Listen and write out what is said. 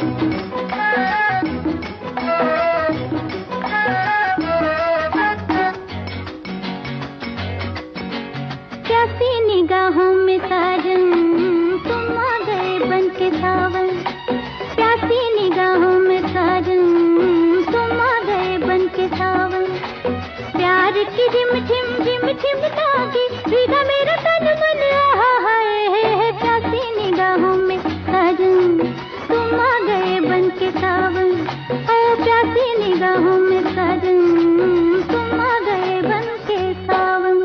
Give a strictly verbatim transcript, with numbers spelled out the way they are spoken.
प्यासी निगाहों में साजन तुम आ गए बन के सावन, प्यासी निगाहों में साजन तुम आ गए बन के सावन। प्यार की झिम झिम झिम झिम लागी भीगा मेरा तन मन, आहा हाय। प्यासी निगाहों में साजन तुम आ गए बन के सावन, ओ प्यासी निगाहों में साजन तुम आ गए बन के सावन।